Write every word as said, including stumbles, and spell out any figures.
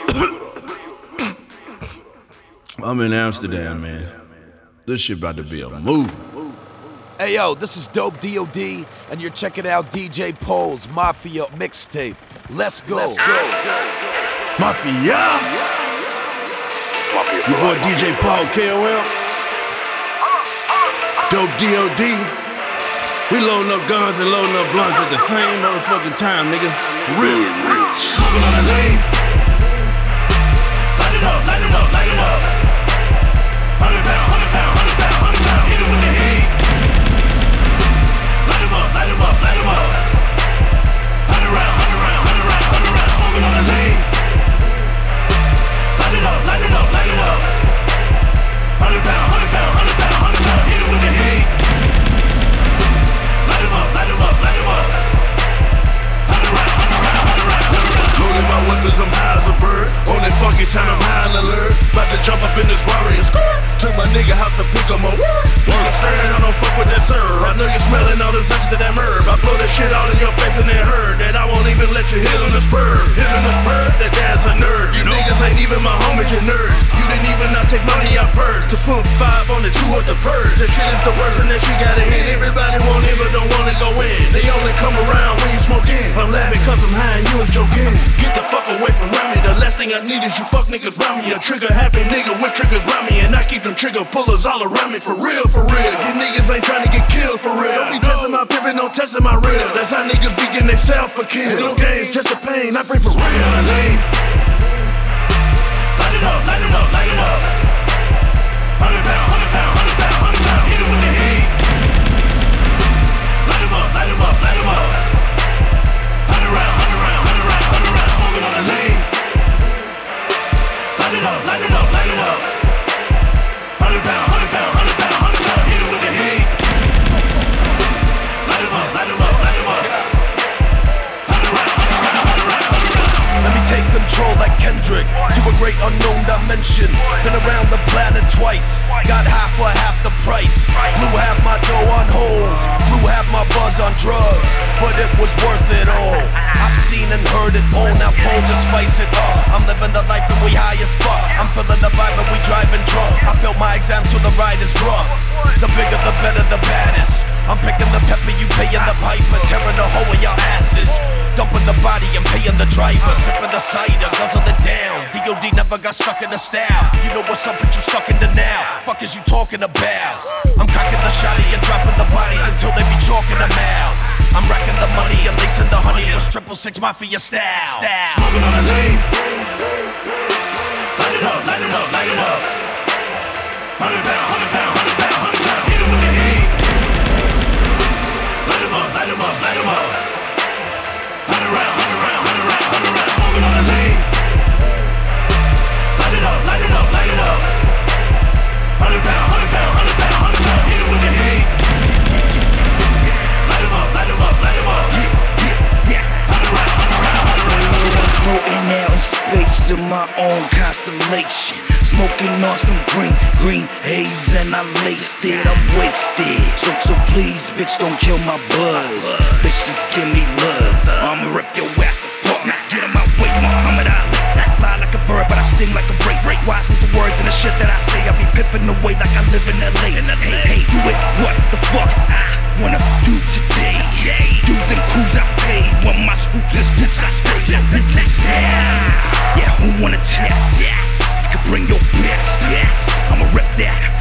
I'm in Amsterdam, man. This shit about to be a movie. Hey yo, this is Dope D O D, and you're checking out D J Pole's Mafia mixtape. Let's go. Let's go. Mafia. Mafia Your boy D J Paul K O M. Dope D O D. We loading up guns and loading up blunts at the same motherfucking time, nigga. Real, real. Smoking on the lane. Light it up, light it up, light it up. Hundred pound, hundred pound, hundred pound, hundred pound. Hit it with the heat. Light 'em up, light 'em up, light 'em up. Hundred round, hundred round, hundred round, hundred round. Smoking on the lane. Light it up, light it up, light it up. Hundred pound, hundred pound, hundred pound, hundred pound. Hit it with the heat. Light 'em up, light 'em up, light 'em up. Hundred round, hundred round, hundred round, hundred round. Loading my weapons, I'm high as a bird. On that funky time, I'm high on alert. About to jump up in this Rari and skirt. Took my nigga house to pick up my work. Nigga staring, I don't fuck with that serve. I know you're smelling all the zest of that herb. I blow that shit all in your face and then heard that I won't even let you hit on the spur. Hit on the spur, that dad's a nerd. You niggas ain't even my homies, you nerds. You didn't even not take money out purse. To put five on the two of the purge. That shit is the worst and that shit gotta hit. Everybody want it but don't wanna go in. They only come around when you smoke in. I'm laughing cause I'm high and you was joking. Get the fuck away from around me. The last thing I need is you fuck niggas round me. A trigger happy nigga with triggers round me. And I keep them trigger pullers all around me. For real, for real. You niggas ain't trying to get killed for real. Don't be testing my pivot, no testing my real. That's how niggas be getting themselves for kill. No games, just a pain, I bring for real. Smoking on the lane. Light it up, light it up, light it up. Hundred pound, hundred pound, hundred pound, hundred pound. Hit it with the heat. Light 'em up, light 'em up, light 'em up. Hundred round, hundred round, hundred round, hundred round. Smoking on the lane. Light it up, light it up, light it up. Hundred pound, hundred pound, hundred pound, hundred pound. Hit it with the heat. Light 'em up, light 'em up, light 'em up. Hundred round, hundred round, hundred round, hundred round. Let me take control like Kendrick to a great unknown dimension. Been around the planet twice, got half for half the price. Blew half my dough on hold, blew half my buzz on drugs, but it was worth it all. I've seen and heard it all, now Paul just spice it up. I'm living the life and we high as fuck. I'm feeling the vibe and we driving drunk. I failed my exam so the ride is rough. The bigger the better, the baddest. I'm picking the pepper, you paying the piper, tearing the hole in your asses. Dumping the body and paying the driver, sipping the cider, guzzle it down. D O D never got stuck in the style. You know what's up, but you stuck in the now. Fuck is you talking about? I'm cocking the shotty and dropping the bodies until they be chalking them out. I'm racking the money and lacing the honey with triple six mafia style. style. Smoking on the lane. Light it up, light it up, light it up. Hundred pound, hundred pound, hundred pound, hundred pound. Hit it with the heat. Light 'em up, light 'em up, light 'em up. Hundred round, hundred round, hundred round, hundred round. Smoking on the lane. Light it up, light it up, light it up. Hundred pound, hundred pound, hundred pound, hundred pound. Hit it with the heat. Light 'em up, light 'em up, light 'em up. Yeah, yeah. Hundred round, hundred round, hundred round, hundred round. Floating out in space in my own constellation. Smoking on some green, green haze and I laced it, I'm wasted. So, so please, bitch, don't kill my buzz. Bitch, just give me love. I'ma rip your ass apart, now get in my way, Muhammad Ali. I fly like a bird, but I sting like a break. Break wise with the words and the shit that I say. I be pimping away like I live in L A. Hey, hey, do it, what the fuck I wanna do today. Dudes and crews I pay when my scoops is boots I spray. So bitches, yeah, yeah, who wanna test? Yes, you can bring your best. Yes, I'ma rip that.